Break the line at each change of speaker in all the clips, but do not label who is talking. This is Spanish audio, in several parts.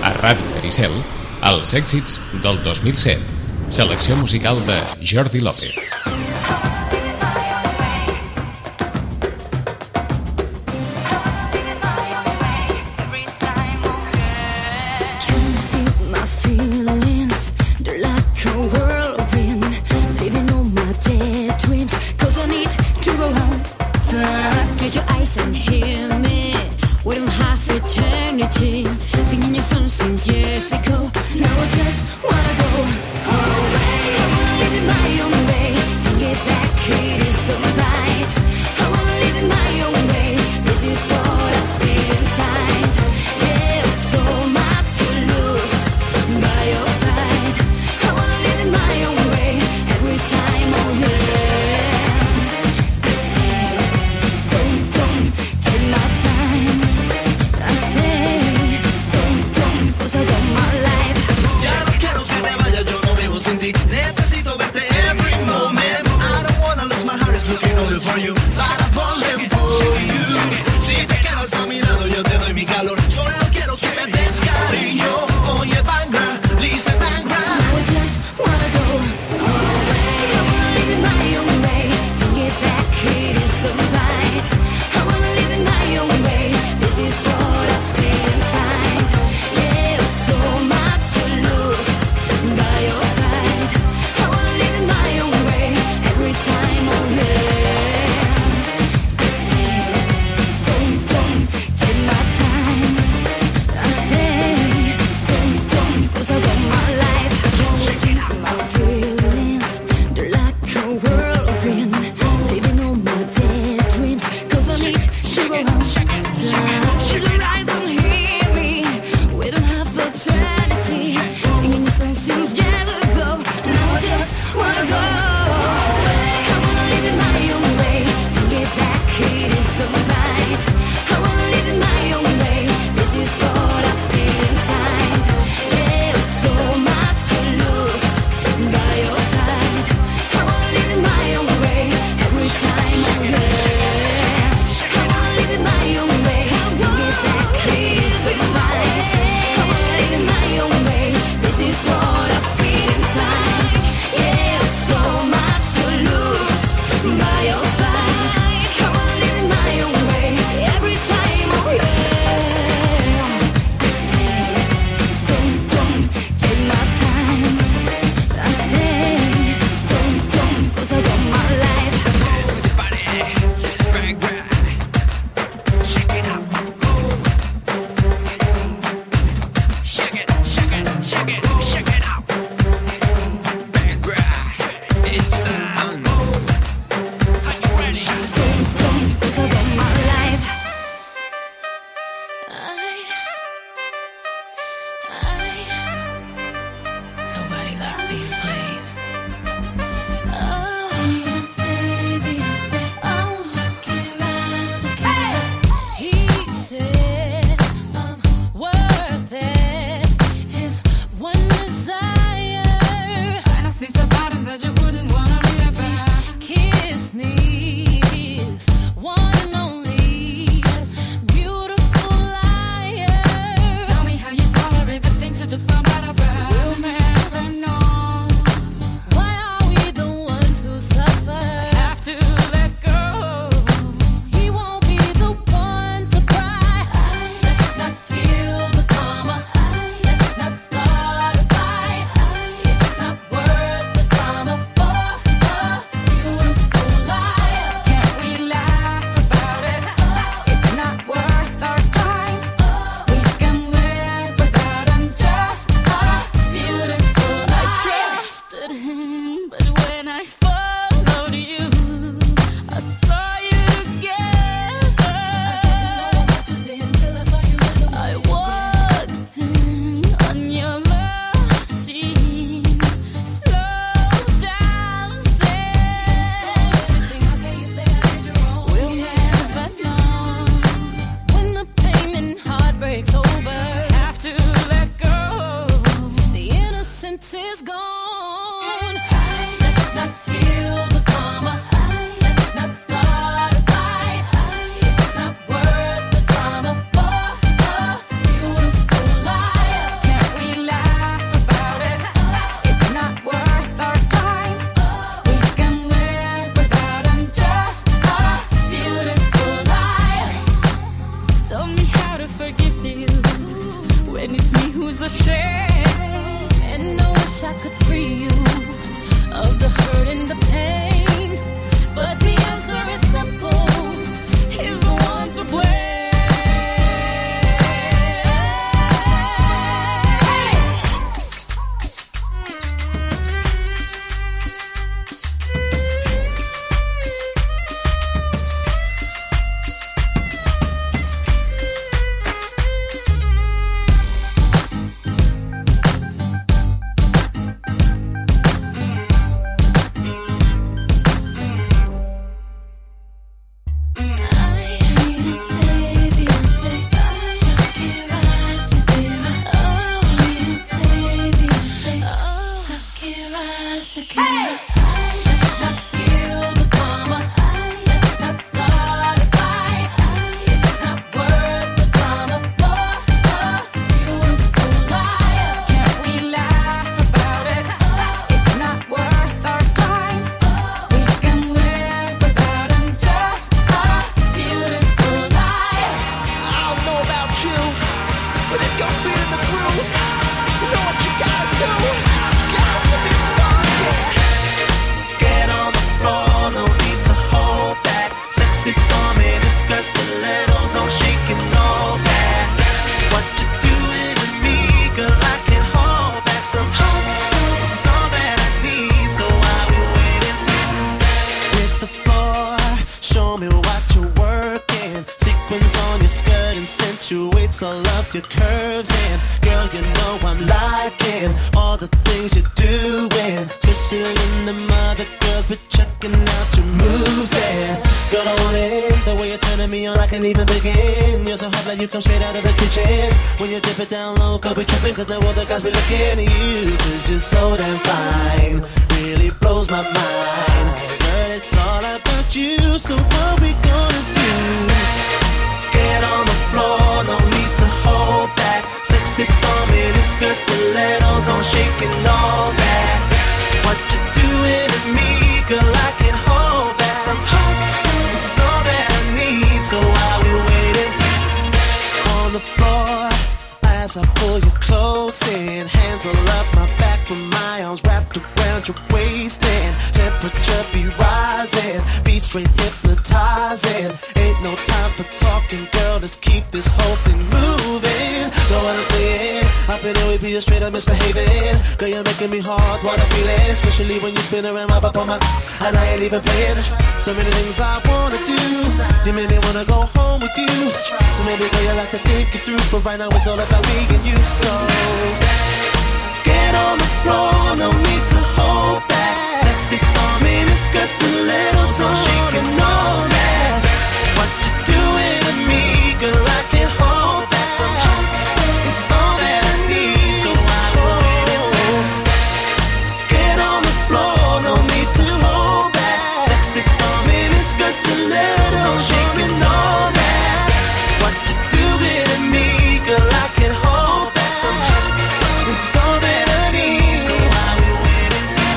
A Ràdio Maricel, els èxits del 2007. Selecció musical de Jordi López.
One and only, beautiful life. to forgive you when it's me who's ashamed. And I wish I could free you of the hurt and the pain, but the answer is simple. He's the one to blame.
Your curves and girl, you know I'm liking all the things you're doing, especially in the mother girls, but checking out your moves and girl, I want it the way you're turning me on. I can't even begin. You're so hot like you come straight out of the kitchen. When you dip it down low, go be tripping, cause now all the guys be looking at you, cause you're so damn fine. Really blows my mind. Girl, it's all about you, so what we gonna do? Get on the floor, no need to hold back. Sexy thumb in his skirt, stilettos on, shaking all that. What you doing to me, girl, I can't hold back. Some hot stuff is all that I need, so while we waiting on the floor, as I pull you close in, hands all up my back with my arms wrapped around your waist, and temperature be rising, beat straight hypnotizing. Ain't no time for talking, girl, let's keep this whole thing moving. Know what I'm saying? Up in here we be straight up misbehaving. Girl, you're making me hard, what I'm feeling, especially when you spin around right up on my, and I ain't even playing. So many things I wanna do, you made me wanna go home with you. So maybe girl, you like to think it through, but right now it's all about me and you. So get on the floor, no need to hold back. Sexy thumb in his skirt, stilettos on, shaking all that. What you doing to me, girl, I can't hold back. Some hot stuff is all that I need, so I wait. Get on the floor, no need to hold back. Sexy thumb in his skirt, stilettos on, shaking all that. What you doing to me, girl, I can't hold back. Some hot stuff is all that I need, so I wait.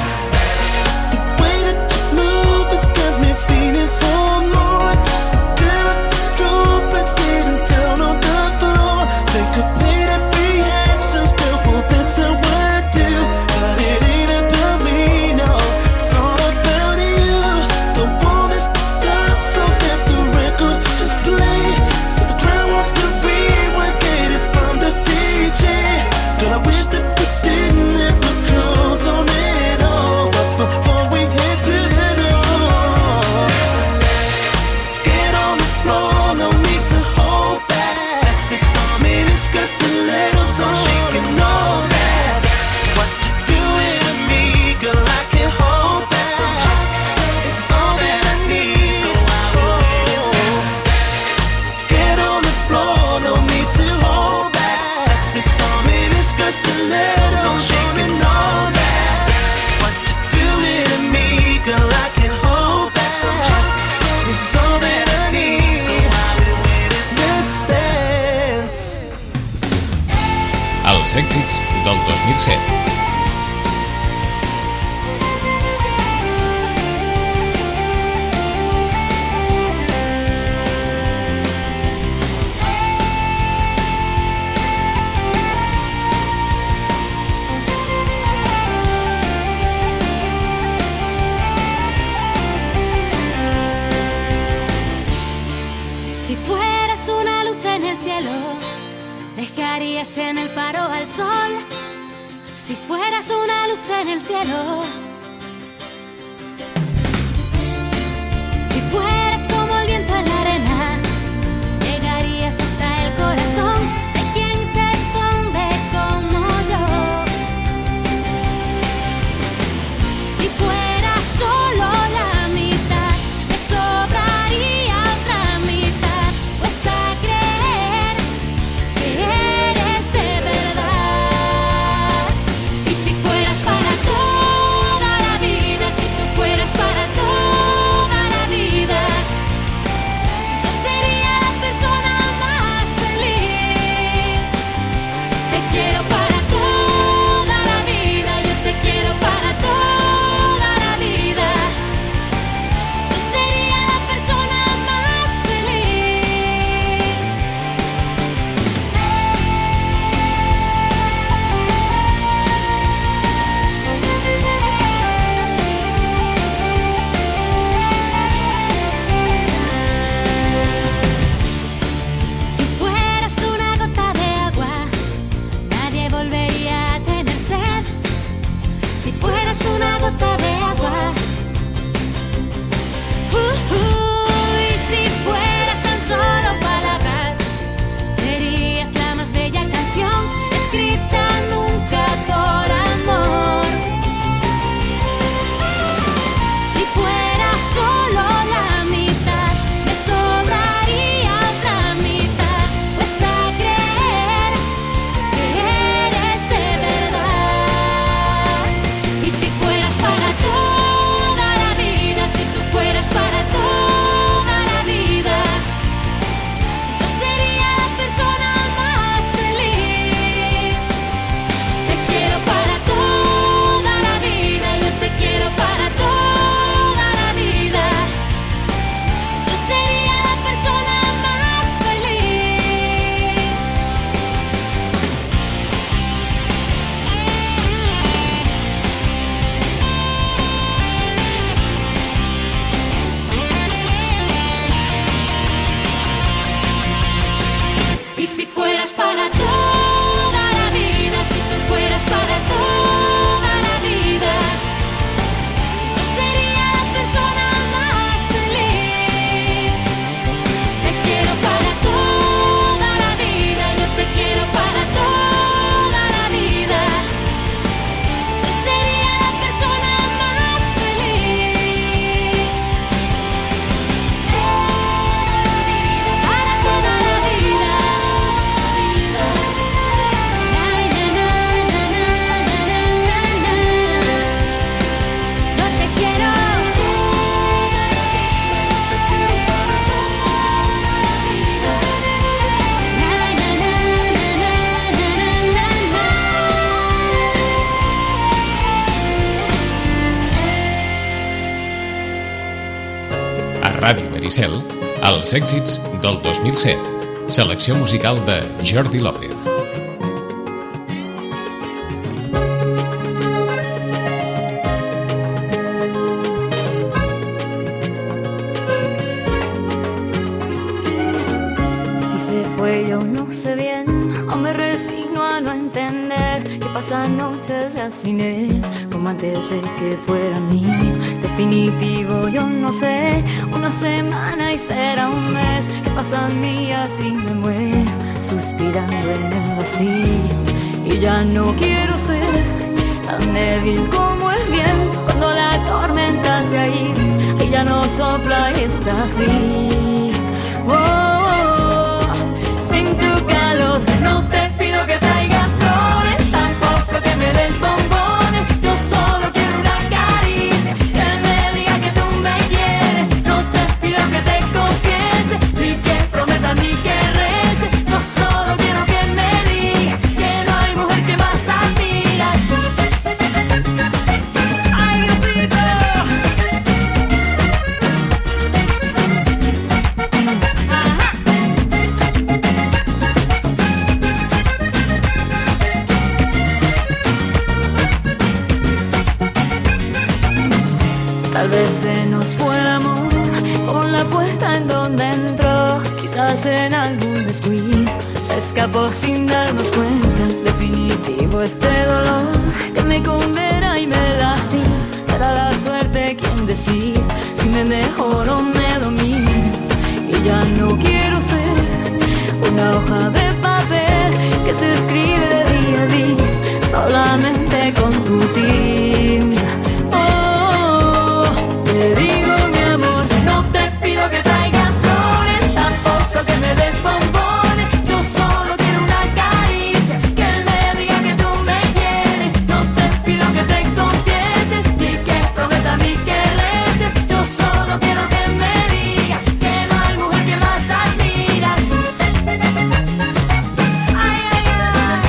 The way that you move, it's got me feeling for more. Clear up the strobe, let's get it down on the floor. Syncopated reactions, girl, well, that's how I do. But it ain't about me, no, it's all about you. Don't want this to stop, so let the record just play. Till the crowd wants to rewind, get it from the DJ. Girl, I wish that we didn't have the clothes on at all, but before we head to the door, get on the floor, no need to hold back. Sexy thumb in his skirt, stilettos on, shaking all that. What you doing to me, girl, I can't hold back. Some hot stuff is all that I need, so I wait. Get on the floor, no need to hold back. Sexy thumb in his skirt, stilettos on, shaking all that. What you doing to me, girl, I can't hold back. Some hot stuff is all that I need, so I wait. Let's dance.
Els èxits del 2007.
dejarías en el faro al sol. Si fueras una luz en el cielo, si fueras como el viento en la arena, llegarías hasta el corazón de quien se esconde como yo. Si fueras solo la mitad, me sobraría otra mitad, cuesta creer que eres de verdad. Y si fueras para toda la vida, si tú fueras para toda la vida, yo sería la persona más feliz. Te quiero para toda la vida, yo te quiero para toda la vida, yo sería la persona más feliz. Si fueras una gota de agua, nadie volvería a tener sed. Si fueras una gota de agua, y si fueras tan solo palabras, serías la más bella canción escrita nunca por amor. Si fueras solo la mitad, me sobraría otra mitad, cuesta creer que eres de verdad. Y si fueras para toda la vida, si tú fueras para toda la vida, yo sería la persona más feliz. Te quiero para toda la vida, yo te quiero para toda la vida, yo sería la persona más feliz. Y si fueras para toda la vida, si tú fueras para toda la vida, yo sería la persona más feliz. Te quiero para toda la vida, yo te quiero para toda la vida, yo sería la persona más feliz. Para toda la vida. Yo te quiero.
A Ràdio Vericel, els èxits del 2007. Selecció musical de Jordi López.
Si se fue yo no sé bien, o me resigno a no entender que pasan noches ya sin él, como antes de que fuera mío. Definitivo yo no sé, una semana y será un mes, que pasan días y me muero suspirando en el vacío. Y ya no quiero ser tan débil como el viento cuando la tormenta se ha ido y ya no sopla y está frío. Sin tu calor no te pido que traigas flores, tampoco que me des bombones. Yo solo quiero una caricia, que me diga que tú me quieres. No te pido que te confiese, ni que prometa ni que rece. Yo solo quiero que me digas que no hay mujer que más admiras. Ay, Diosito. Tal vez se nos fue el amor con la puerta en donde entró. Quizás en algún descuido se escapó. escapó sin darnos cuenta. Definitivo este dolor que me condena y me lastima. Será la suerte quien decida si me mejoro o me domina. Y ya no quiero ser una hoja de papel que se escribe de día a día solamente con tu tinta. Oh, te digo mi amor, no te pido que traigas flores, tampoco que me des bombones. Yo solo quiero una caricia, que me diga que tú me quieres. No te pido que te confieses, ni que prometas ni que reces. Yo solo quiero que me digas que no hay mujer que más admira. Ay, ay, ay.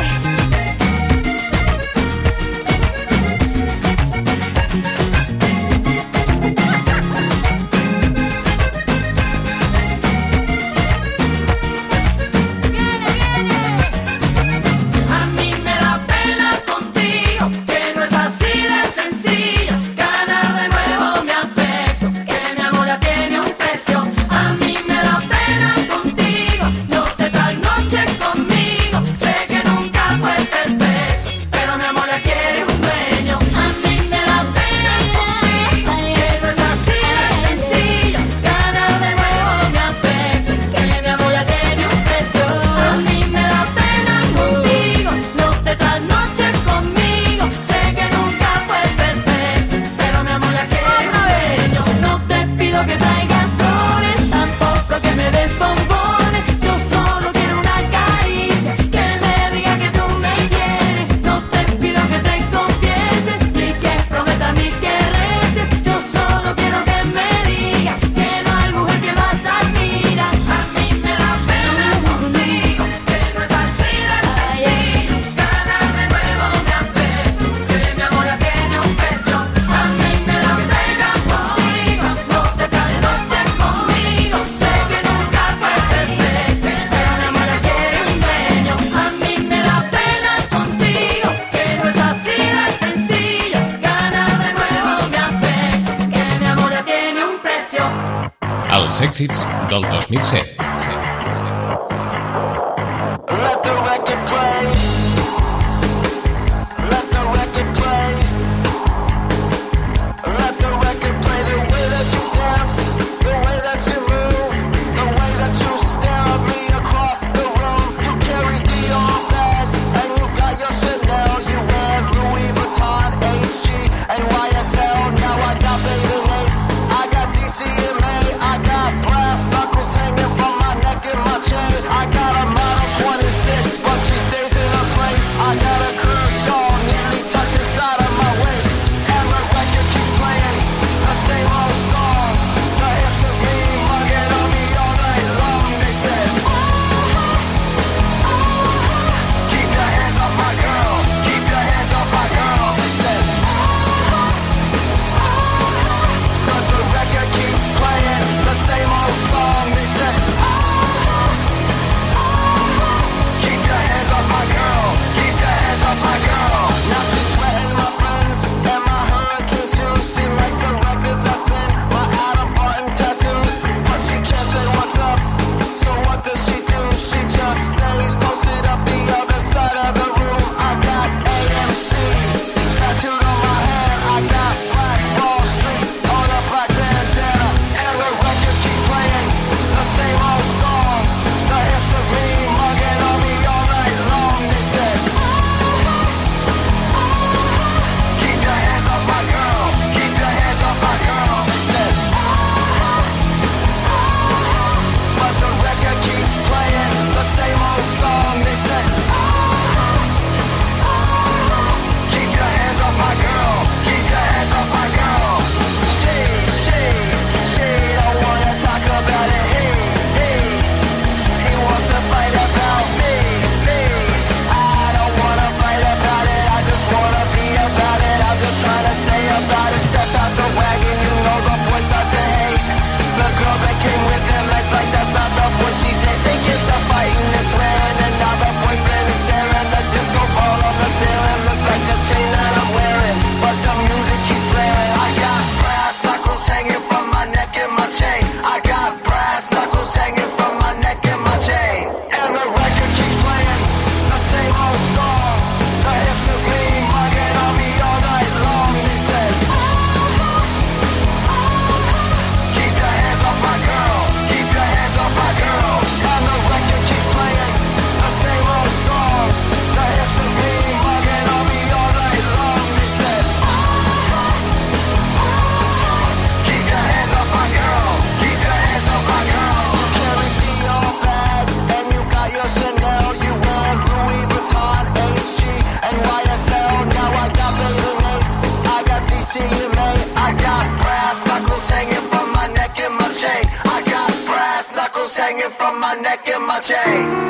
A mí me da pena contigo, que no es así de sencillo. Ganar de nuevo mi afecto, que mi amor ya tiene un precio. A mí me da pena contigo, no te trasnoches conmigo. Sé que nunca fue perfecto, pero mi amor ya quiere un dueño. A mí me da pena contigo, que no es así de sencillo. Ganar de nuevo mi afecto, que mi amor ya tiene un precio. A mí me da pena contigo, no te trasnoches conmigo. Sé que nunca fue perfecto, pero mi amor ya quiere un dueño. No te pido que traigas flores, tampoco que me des bombones. Yo solo quiero una caricia, que me diga que tú me quieres. No te pido que te confieses, ni que prometas ni que reces. Yo solo quiero que me digas que no hay mujer que más admira. A mí me da pena contigo, que no es así de sencillo. Ganar de nuevo mi afecto, que mi amor ya tiene un precio. A mí me da pena contigo, no te trasnoches conmigo. Sé que nunca fue perfecto, pero mi amor ya quiere un dueño. A mí me da pena contigo, que no es así de sencillo. Ganar de nuevo mi afecto, que mi amor ya tiene un precio.
Els èxits del 2007.
Let the record play. Let the record play. Let the record play. The way that you dance, the way that you move, the way that you stare at me across the room. You carry Dior bags and you got your Chanel. You wear Louis Vuitton, HG, and YSL. Now I got Baby Nate, I got DCMA, I got brass knuckles hanging from my neck neck and my chain.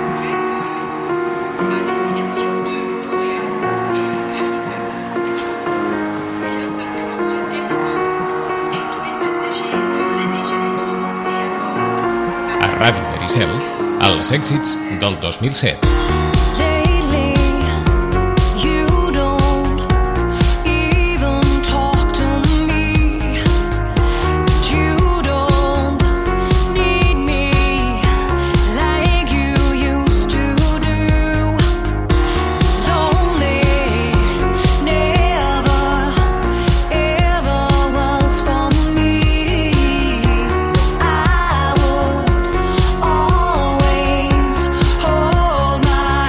Ràdio Vericel, els èxits del 2007.
Hold my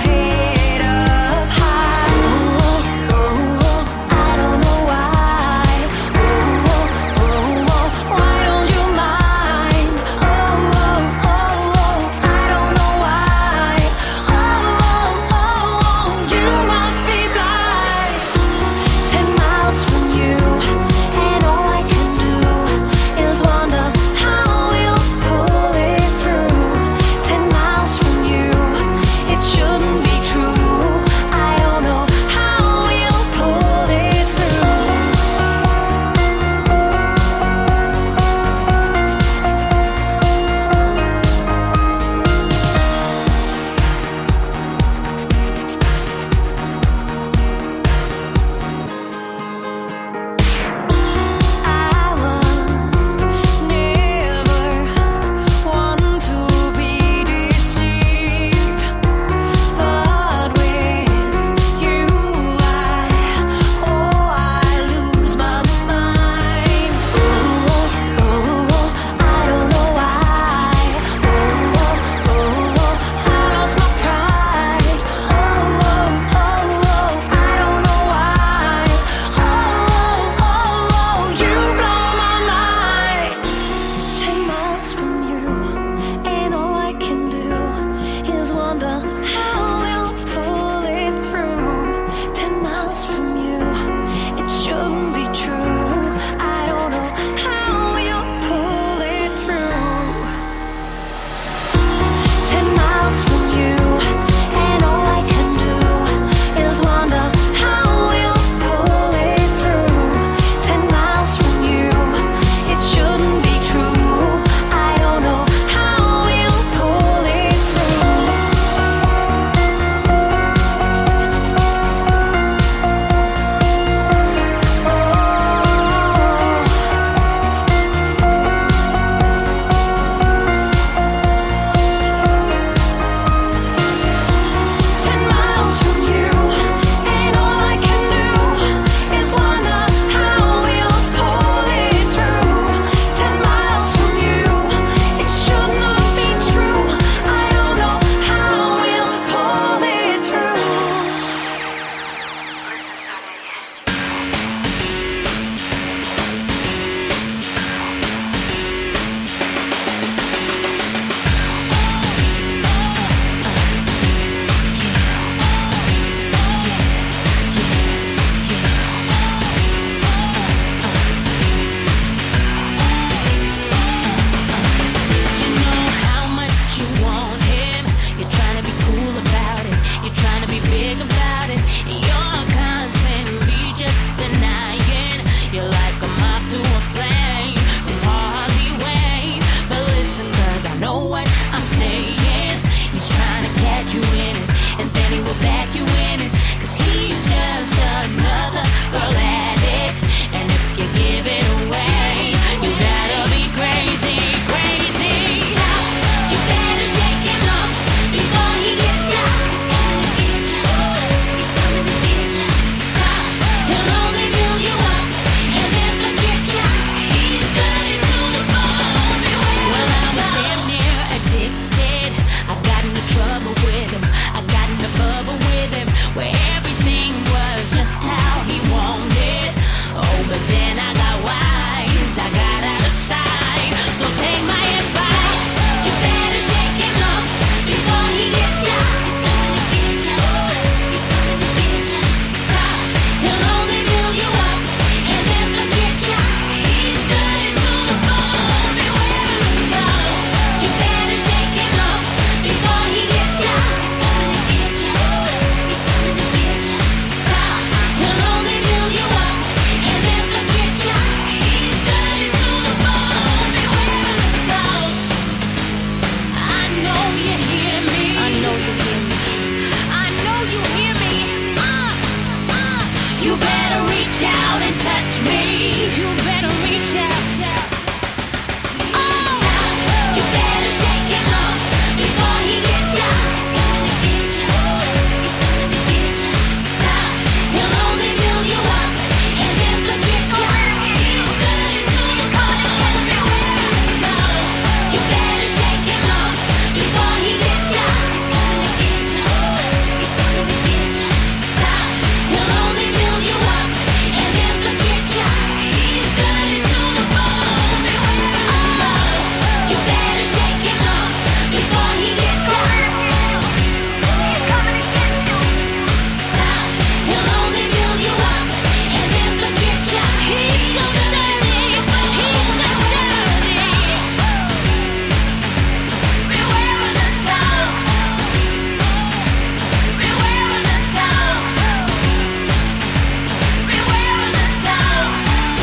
reach out and touch me. You better reach out. Oh, you better shake him off before he gets you. He's coming to get you. He's coming to get you. Stop. He'll only build you up and then forget you. He's gonna do the ball. You better shake him off before he gets you. He's coming to get you. He's coming to get you. Stop. He'll only build you up and then forget you. He's gonna do the ball. You better shake him off before he gets you. He's coming to get you. Stop. He'll only build you up and then forget you. He's so dirty. He's so dirty. Beware of the tongue. Beware of the tongue. Beware of the tongue.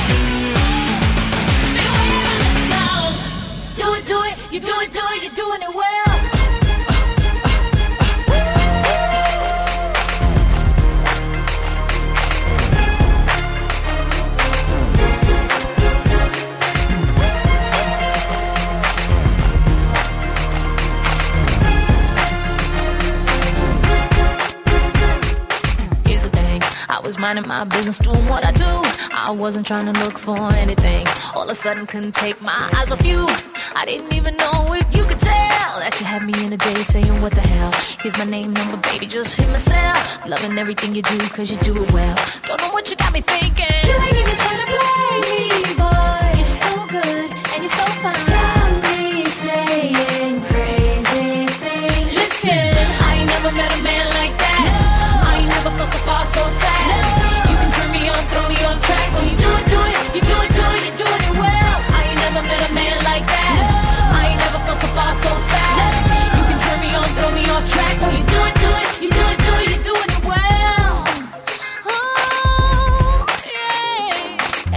Beware of the tongue. Do it, you do it, you're doing it well. Here's the thing, I was minding my business, doing what I do. I wasn't trying to look for anything. All of a sudden couldn't take my eyes off you. I didn't even know if you could tell that you had me in a day saying what the hell. Here's my name, number, baby, just hit my cell. Loving everything you do, cause you do it well. Don't know what you got me thinking. You ain't even trying to play me, boy. You're so good and you're so fine. Got me saying crazy things. Listen, I ain't never met a man like that. No. I ain't never felt so far so fast. No. You can turn me on, throw me off track. When you do it, you do it, you're doing it well. I ain't never met a man like that. No. I ain't never felt so far so fast. No. You can turn me on, throw me off track. When you do it, you do it, you're doing it well. Oh, yeah,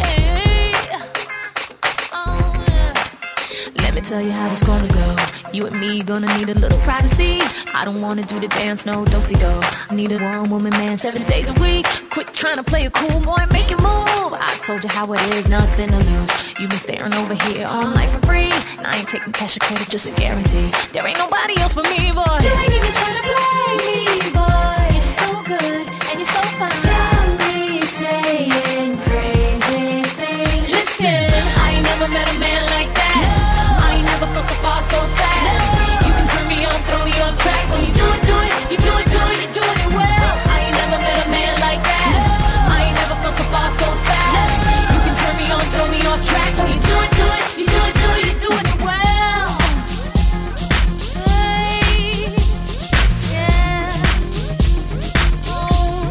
oh, yeah. Let me tell you how it's gonna go. You and me gonna need a little privacy. I don't wanna do the dance, no do-si-do. I need a one-woman man 7 days a week. Quit trying to play a cool boy and make it move. I told you how it is, nothing to lose. You've been staring over here all night for free. And I ain't taking cash or credit, just a guarantee. There ain't nobody else but me, boy. You ain't even trying to play me, boy. You're so good and you're so fine. Got me saying crazy things. Listen, I ain't never met a man like that. No. I ain't never felt so far so fast. No. You can turn me on, throw me off track. When you do it, you do it, you're doing it well. I ain't never met a man like that. No. I ain't never felt so far so fast. No. You can turn me on, throw me off track. When you do it, you do it, you're doing it well. Hey, yeah. Oh.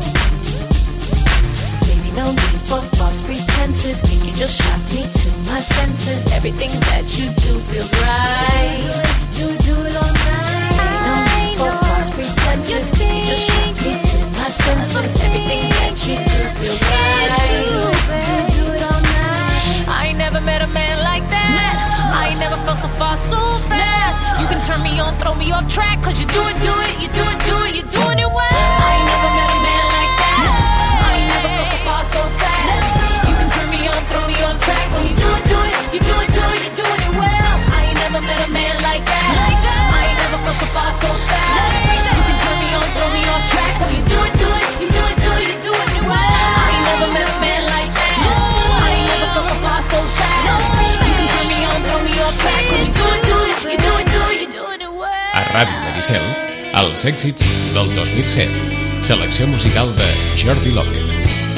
Baby, no need for false pretenses. Think you just shocked me to my senses. Everything that you do feels right. Do it all night. No need for false pretenses. Think you just shocked me to my senses. Everything that you do feels right. Do it all night. I ain't never met a man like that. I ain't never felt so far so fast. You can turn me on, throw me off track. Cause you do it, you do it, you're doing it well. I ain't never met a man like that. I ain't never felt so far so fast. You can turn me on, throw me off track. When you do it, you do it, you're doing it well. I ain't never met a man like that. I ain't never felt so far so fast. You can turn me on, throw me off track. When you do it, you do it, you're doing it well. I ain't never met a man like that. I ain't never felt so far so fast. You can turn me on, throw me off track. When you do it, you're doing it well.
A Ràdio Maricel, els èxits del 2007. Selecció musical de Jordi López.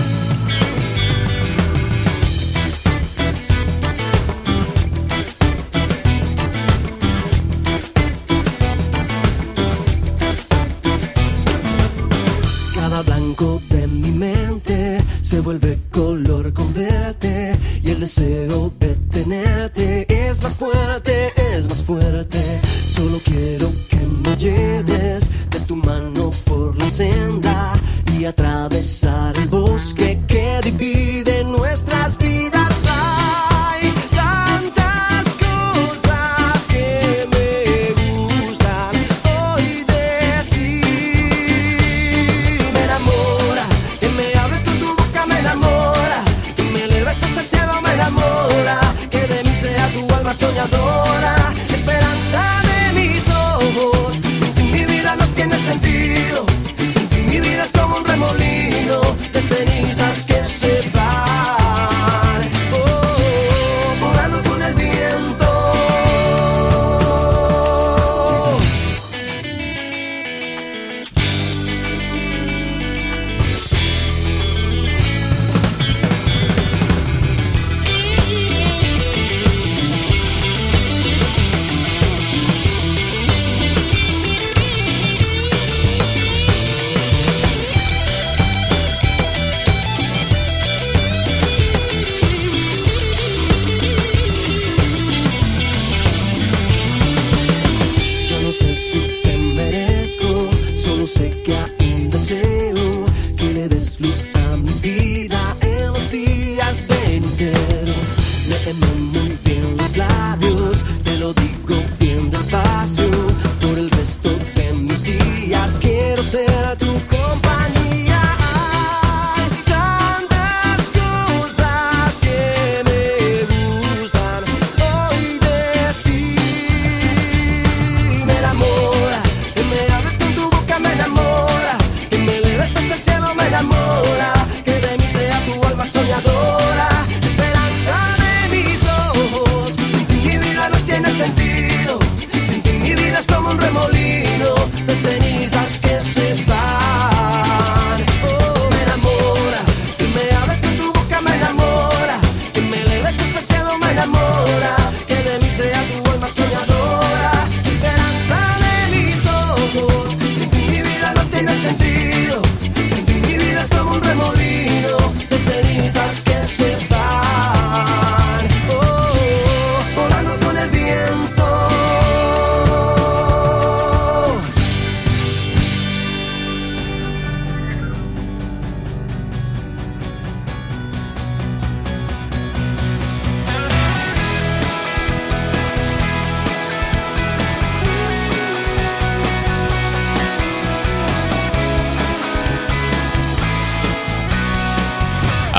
Cada blanco de mi mente se vuelve color con verte y el deseo de tenerte es más fuerte, es más fuerte. Solo quiero que me lleves de tu mano por la senda y atravesar el bosque que divide nuestras vidas. Hay tantas cosas que me gustan hoy de ti. Me enamora, que me hables con tu boca me enamora.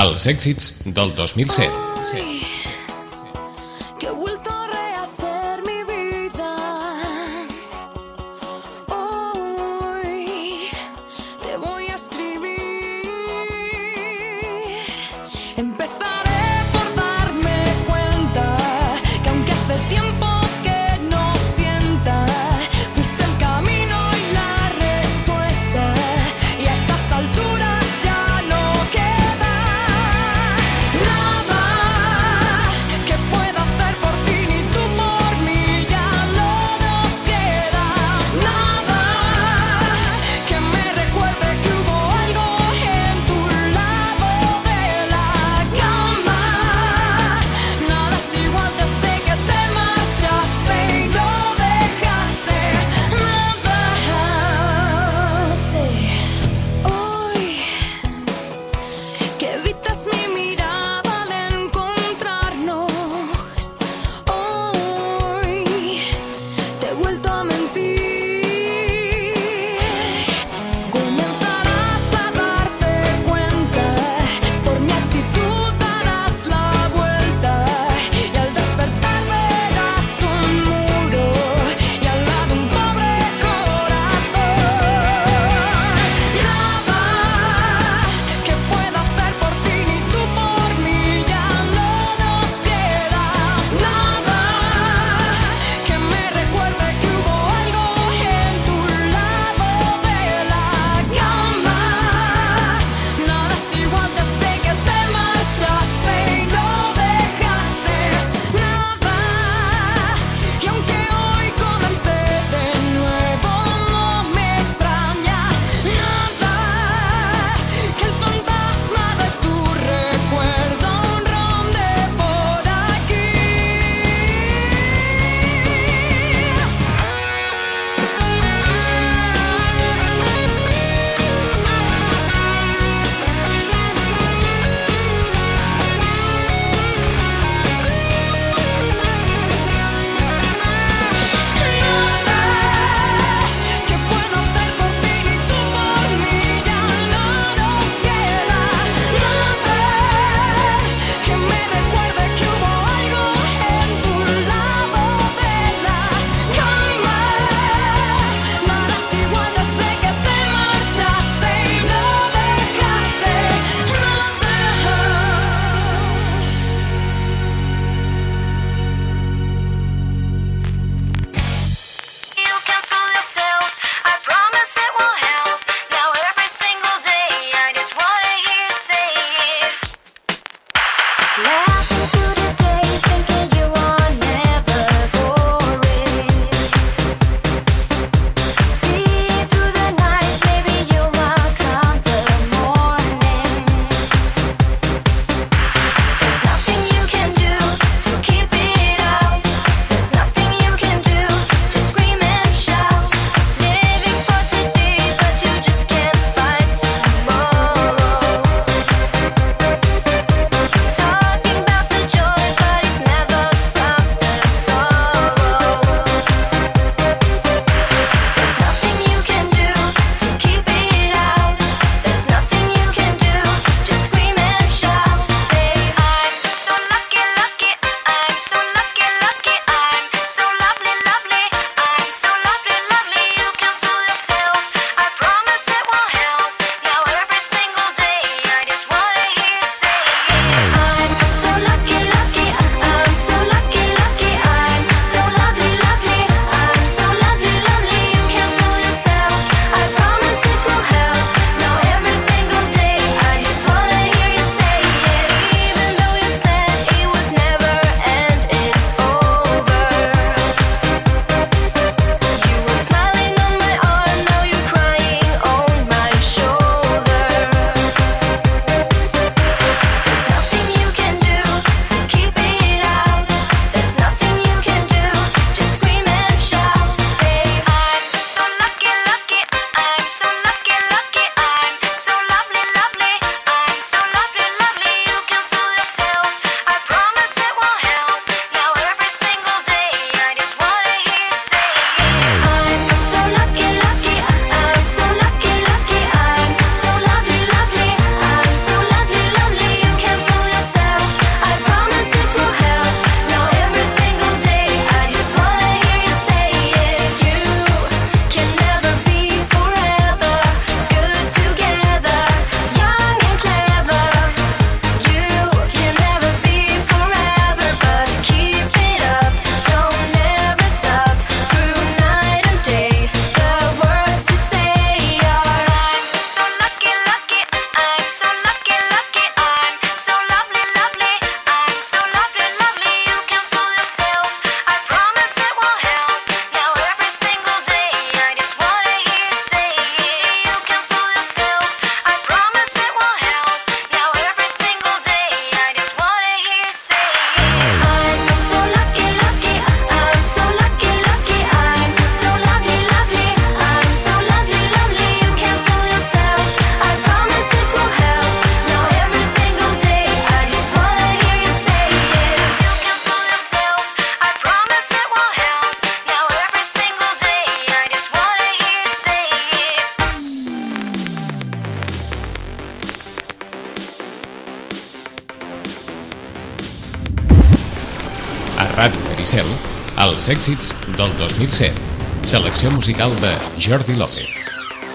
Els èxits del 2007.
Que he vuelto a rehacer mi vida. Hoy te voy a escribir. Empezaré por darme cuenta que aunque hace tiempo que no sienta, fuiste el camino y la respuesta. Y a estas alturas ya no queda nada que pueda hacer por ti ni tú por mí. Ya no nos queda nada que me recuerde que hubo algo en tu lado de la cama.
Vericel, els èxits del 2007. Selecció musical de Jordi López.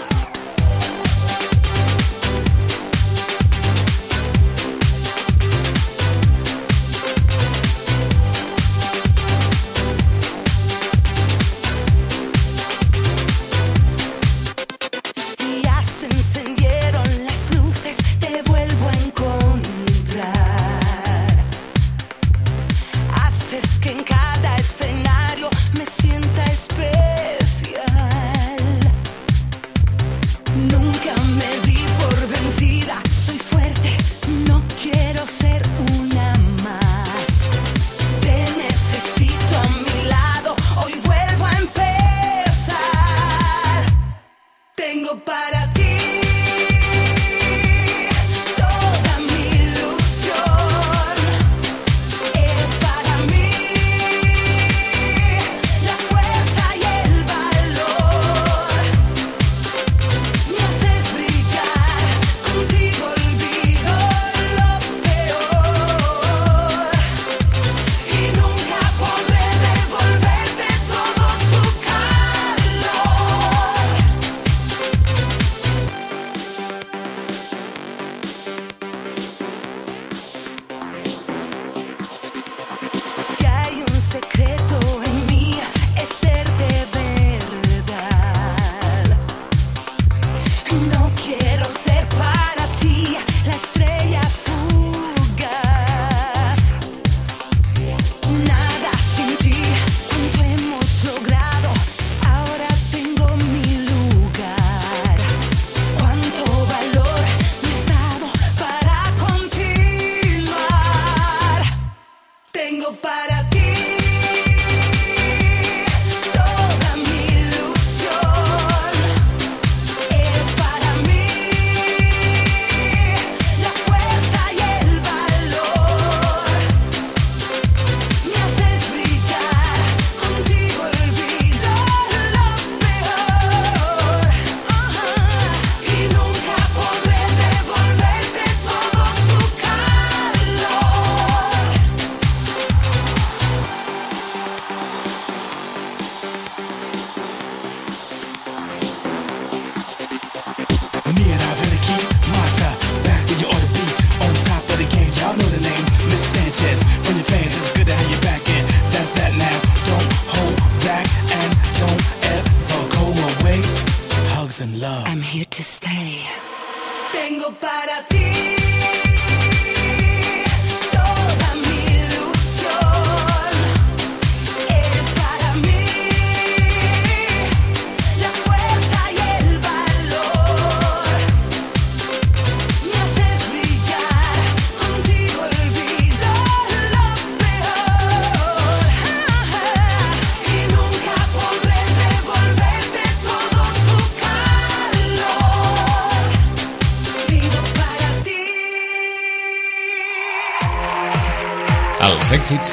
Els èxits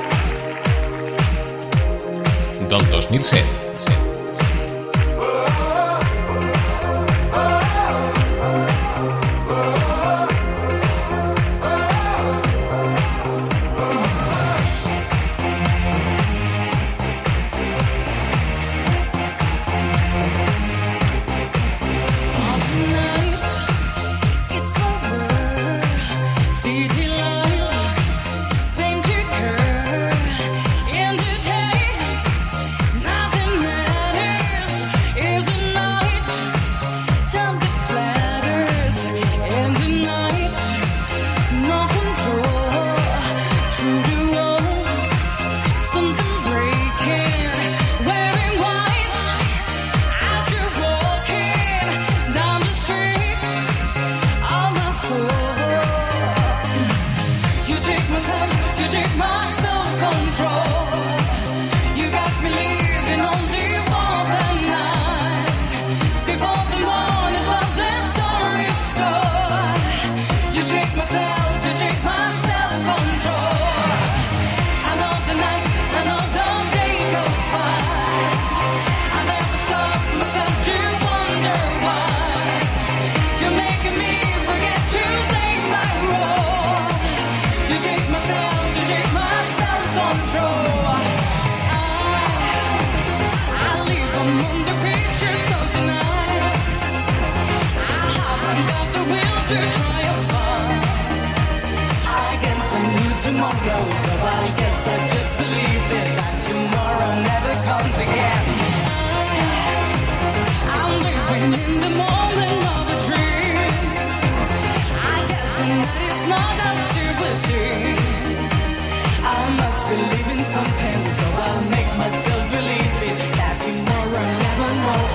del 2007.
Nothing to triumph. I guess a new tomorrow, so I guess I just believe it, that tomorrow never comes again. I'm living in the moment of a dream. I guess the night is not a supersede. I must believe in something, so I'll make myself believe it, that tomorrow never knows.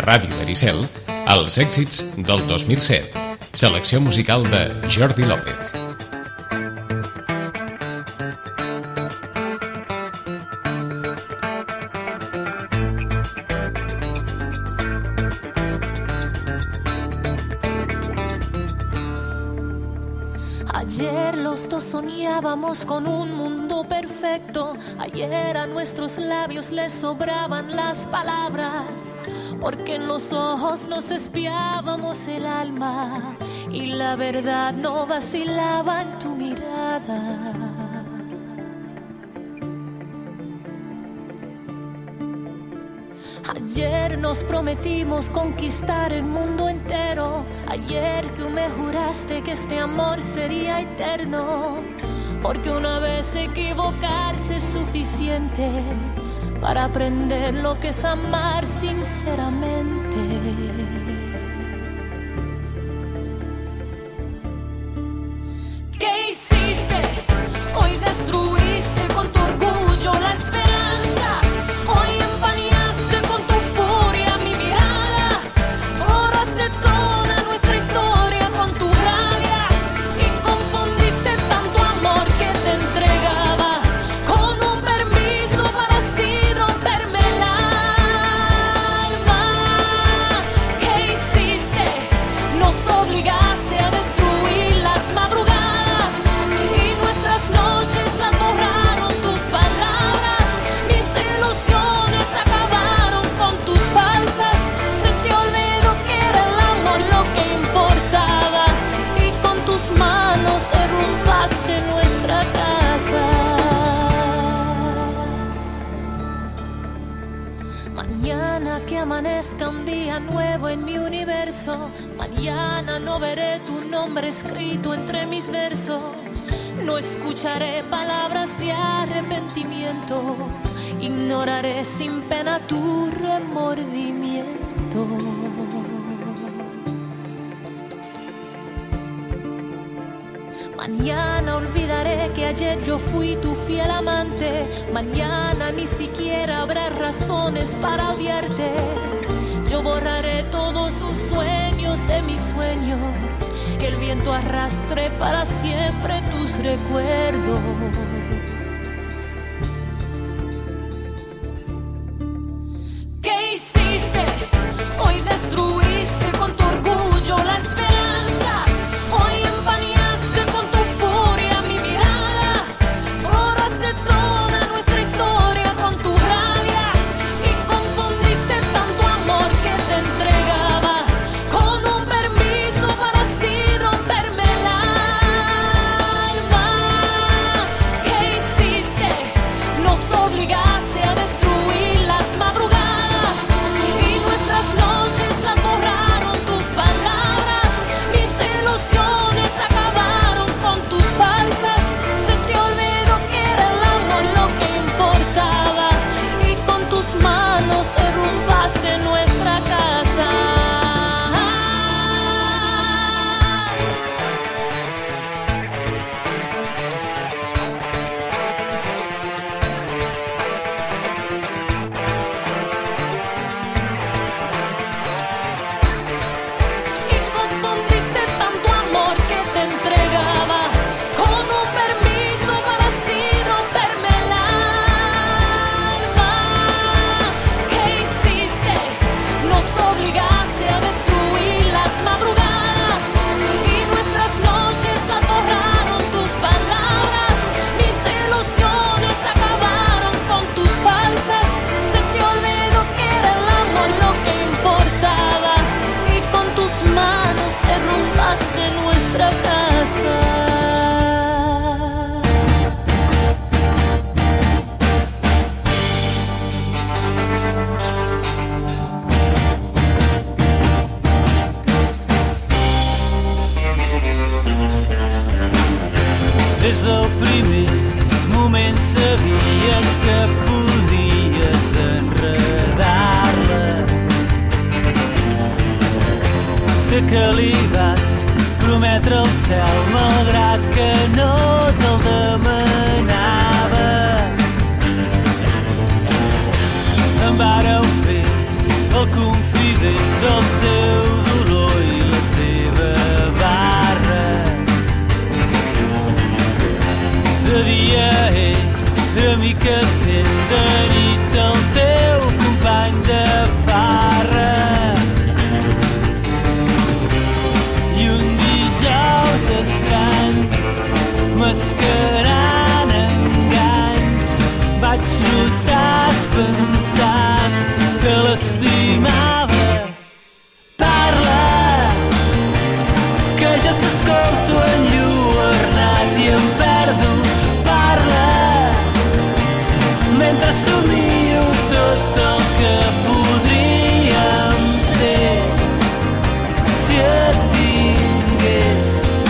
Ràdio Vericel els èxits del 2007. Selecció musical de Jordi López.
Ayer los dos soñábamos con un mundo perfecto. Ayer a nuestros labios les sobraban las palabras, porque en los ojos nos espiábamos el alma y la verdad no vacilaba en tu mirada. Ayer nos prometimos conquistar el mundo entero. Ayer tú me juraste que este amor sería eterno, porque una vez equivocarse es suficiente para aprender lo que es amar sinceramente. ¿Qué hiciste? Hoy destruiste con tu orgullo la esperanza. Hoy empañaste con tu furia mi mirada. Borraste toda nuestra historia con tu rabia y confundiste tanto amor que te entregaba con un permiso para así romperme el alma. ¿Qué hiciste? Nos obligaste a destruir las madrugadas y nuestras noches las borraron tus palabras. Mis ilusiones acabaron con tus falsas. Se te olvidó que era el amor lo que importaba y con tus manos derrumbaste nuestra casa. Mañana que amanezca un día nuevo en mi universo. Mañana no veré tu nombre escrito entre mis versos. No escucharé palabras de arrepentimiento. Ignoraré sin pena tu remordimiento. Mañana olvidaré que ayer yo fui tu fiel amante. Mañana ni siquiera habrá razones para odiarte. Yo borraré todos tus sueños de mis sueños. Que el viento arrastre para siempre tus recuerdos. ¿Qué hiciste? Hoy destruiste con tu orgullo la esperanza. Hoy empañaste con tu furia mi mirada. Borraste toda nuestra historia con tu rabia y confundiste tanto amor que te entregaba con un permiso para así romperme el alma. ¿Qué hiciste? Nos obligaste a destruir las madrugadas y nuestras noches las borraron tus palabras. Mis ilusiones acabaron con tus falsas. Se te olvidó que era el amor lo que importaba y con tus manos derrumbaste nuestra casa. Y confundiste tanto amor que te entregaba con un permiso para así romperme el alma. ¿Qué hiciste? Nos obligaste a destruir las madrugadas y nuestras noches las borraron tus palabras. Mis ilusiones acabaron con tus falsas. Se te olvidó que era el amor lo que importaba y con tus manos derrumbaste nuestra casa.
Des del primer moment sabies que podies enredar-la. Sé que li vas prometre el cel malgrat que no te'l demanava. Em vàreu fer el confident que té de nit el teu company de farra. I un dijous estrany, mascarant enganys, vaig notar espantat que l'estimava. Parla, que ja t'escolto enlluernat i em perdo. Parla, mentre somio tot el que podríem ser si et tingués.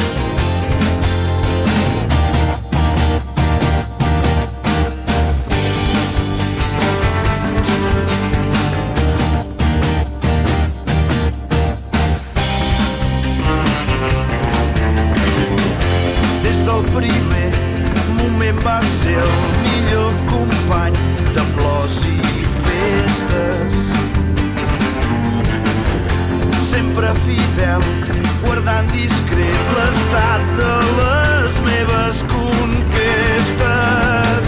Des del primer moment va ser el millor company de plors i festes. Sempre fidel, guardant discret l'estat de les meves conquestes.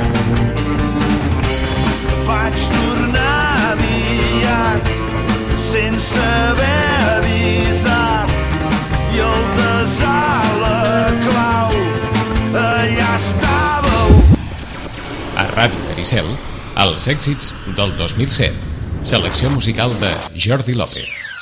Vaig tornar aviat, sense haver avisat, i el desar la clau, allà estàveu.
A Ràdio Vericel, els èxits del 2007. Selecció musical de Jordi López.